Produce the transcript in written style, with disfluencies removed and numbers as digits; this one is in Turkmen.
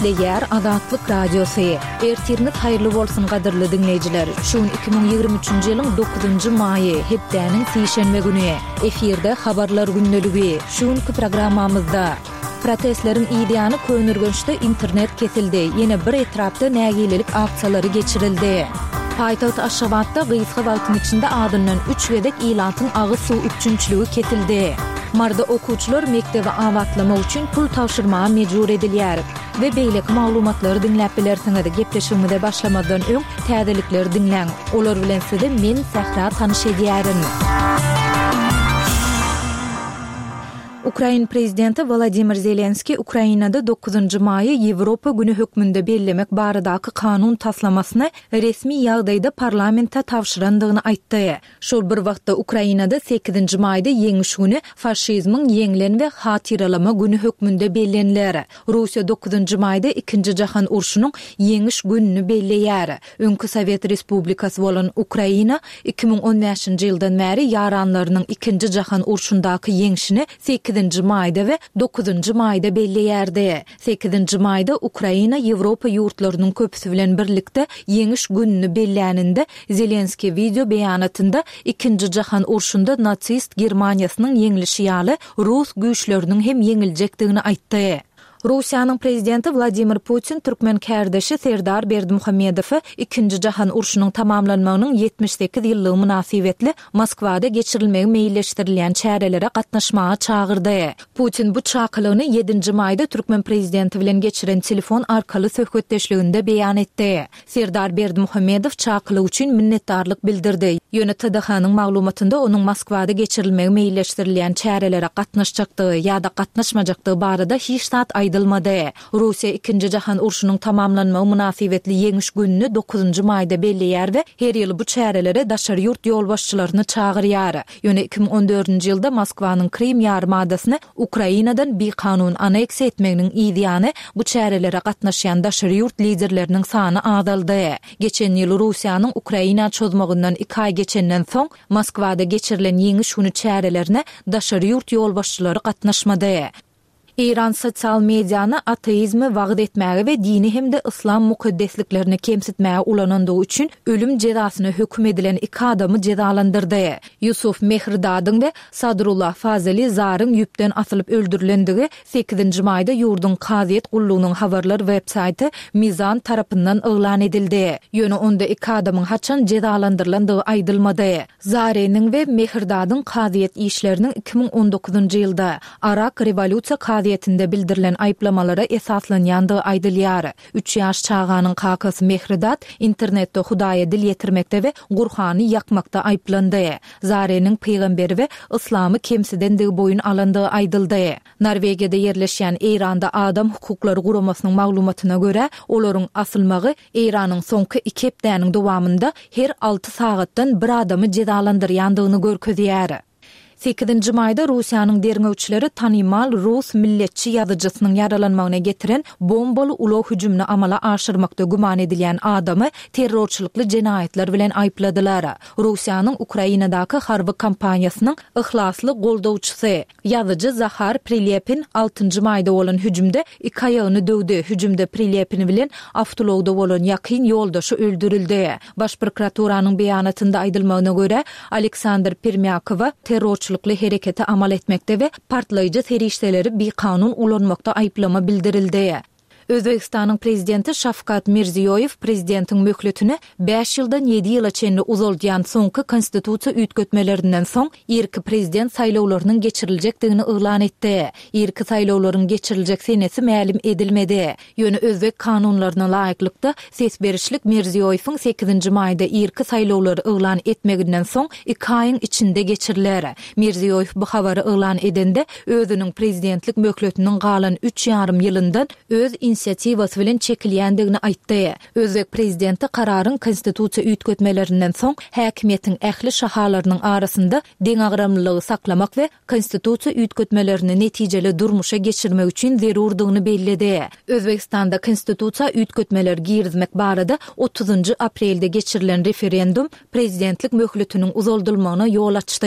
Eşitleyer Azatlyk Radiosu. Ertiriniz hayırlı bolsun gadyrly dinleyijiler. Şuun 2023-nji ýylyň 9-njy maýy, hepdeniň sişenme güni. Efirde habarlar günneligi. Şuunky programmamyzda protestleriň ideýany könürgençde internet kesildi. Ýene bir etrapda nägilelik aksiýalary geçirildi. Paýtaht Aşgabatda gysga wagtyň içinde adyndan 3 gedek ilantyň agy suw üçinçiligi ketildi. Marda okuwçylar mektebe awatlama üçin pul tawşyrmaga mejbur edilýär we beýleki maglumatlary dinläp bilersiňiz. Gepleşigimize başlamadan öň täzelikleri dinläň. Olar bilen sizde men Sahra tanyş edýärim. Ukraina prezidenti Volodymyr Zelenski Ukrainada 9-njy maýy Ýewropa güni hökmünde bellemek baradaky kanun taslamasyny resmi ýagdaýda parlamentde tawşyrandygyny aýtdy. Şol bir wagtda Ukrainada 8-nji maýda Ýeňiş güni, faşizmiň ýeňilen we hatyralama güni hökmünde bellenler. Russiýa 9-njy maýda 2-nji jahan urşunyň Ýeňiş gününi belleýär. Öňkü Sowet Respublikasy bolan Ukraina 2015-nji ýyldan bäri ýaranlarynyň 2-nji jahan urşundaky ýeňişini 8-nji maýda we 9-njy maýda belleýärdi. 8-nji maýda Ukraina Ýewropa ýurtlarynyň köpüsi bilen birlikde Ýeňiş gününi belläninde Zelenski video beýanatynda 2-nji jahan urşunda natsist Germaniýasynyň ýeňilişi ýaly Rus güýçleriniň hem ýeňiljekdigini aýtdy. Russiýanyň prezidenti Vladimir Putin Türkmen kärdeşi Serdar Berdimuhammedow 2-nji jahan urşunyň tamamlanmagynyň 78 ýyllygy münasibetli Moskwada geçirilmegi meýilleşdirilýän çärelere gatnaşmaga çağırdy. Putin bu çakylygyny 7-nji maýda Türkmen prezidenti bilen geçiren telefon arkaly söhbetdeşliginde beýan etdi. Serdar Berdimuhammedow çakylyk üçin minnetdarlyk bildirdi. YNTDH-nyň maglumatynda onuň Moskwada geçirilmegi meýilleşdirilýän çärelere gatnaşjakdygy ýa-da gatnaşmajakdygy barada hiç zat aýdylmady. Russiýa 2-nji jahan urşunyň tamamlanmagy münasibetli Ýeňiş gününi 9-njy maýda belleýär we her ýyly bu çärelere daşary ýurt ýolbaşçylaryny çagyrýar. Ýöne 2014-nji ýylda Moskwanyň Krim ýarymadasyny Ukrainadan bir kanun aneksiýa etmeginiň ideýany bu çärelere gatnaşýan daşary ýurt liderleriniň sany azaldy. Geçen ýyl Russiýanyň Ukraina çözmegininden 2 aý geçenden soň Moskwada geçirilen Ýeňiş günü çärelerine daşary ýurt ýolbaşçylary gatnaşmady. İran sosial mediany ateizmi wagt etmäge we dini hemde islam mukaddesliklerini kemsitmäge ulanandygy üçin ölüm jezasyna hökm edilen 2 adamy jezalandyrdy. Yusuf Mehridadyň we Sadrullah Fazeli Zaryň ýüpden asylyp öldürilendigi 8-nji maýda ýurdun Qaziýet gullugynyň habarlar websaýty Mizan tarapyndan elan edildi. Ýöne onda 2 adamyň haçan jezalandyrlandygy aýdylmady. Zaryň we Mehridadyň Qaziýet işleriniň 2019-njy ýylda Arak revolýusiýa Qaziýetinde bildirilen aýplamalara esaslanýandygy aýdylýar. 3 ýaş çağanyň kakasy Mehridat internetde Hudaýa dil ýetirmekde we Gurhany ýakmakda aýplandy. Zaryň peýgamberi we islamy kemsidendigi boyun alandygy aýdyldy. Norwegiýada ýerleşýän Eýranda adam hukuklary guramasynyň maglumatyna görä, olaryň asylmagy Eýranyň soňky 2 hepdeniň dowamında her 6 sagatdan bir adamy jezalandyrýandygyny görkezýär. 8-nji maýda Russiýanyň derňewçileri tanymal Rus milletçi ýazyjysynyň ýaralanmagyna getiren bombaly ulag hüjümini amala aşyrmakda guman edilýän adamy terrorçylykly jenaýetler bilen aýpladylar. Russiýanyň Ukrainadaky harby kampaniýasynyň ihlasly goldawçysy ýazyjy Zahar Prilepin 6-njy maýda bolan hüjümde 2 aýagyny döwdi. Hüjümde Prilepin bilen awtologda bolan ýakyn ýoldaşy öldürildi. Baş prokuraturanyň beýanatynda aýdylmagyna görä, Aleksandr Permyakowa terrorçy herekete amal etmekde ve partlayıcı serişteleri bir kanun ulanmakta ayıplama bildirildi. Özbekistanyň prezidenti Şafkat Mirziýoýew prezidentiň möhletini 5 ýyldan 7 ýyla çenli uzaldýan soňky konstitusiýa üýtgetmelerinden soň erki prezident saýlawlarynyň geçiriljekdigini elan etdi. Erki saýlawlaryň geçiriljek senesi mälim edilmedi. Ýöne özbek kanunlaryna laýyklykda ses berişlik Mirziýoýewiň 8-nji maýda erki saýlawlary elan etmeginden soň 2 aýyň içinde geçiriler. Mirziýoýew bu habary elan edende özüniň prezidentlik möhletiniň galan 3,5 ýylyndan öz inisiativasy bilen çekilýändigini aýtdy. Özbek prezidenti kararyň konstitusiýa üýtgetmelerinden soň häkimiýetiň ähli şahalarynyň arasynda deň agramlylygy saklamak we konstitusiýa üýtgetmelerini netijeli durmuşa geçirmek üçin zerurdygyny bellidi. Özbekistanda konstitusiýa üýtgetmeleri girizmek barada 30 aprelde geçirilen referendum prezidentlik möhletiniň uzaldylmagyna ýol açdy.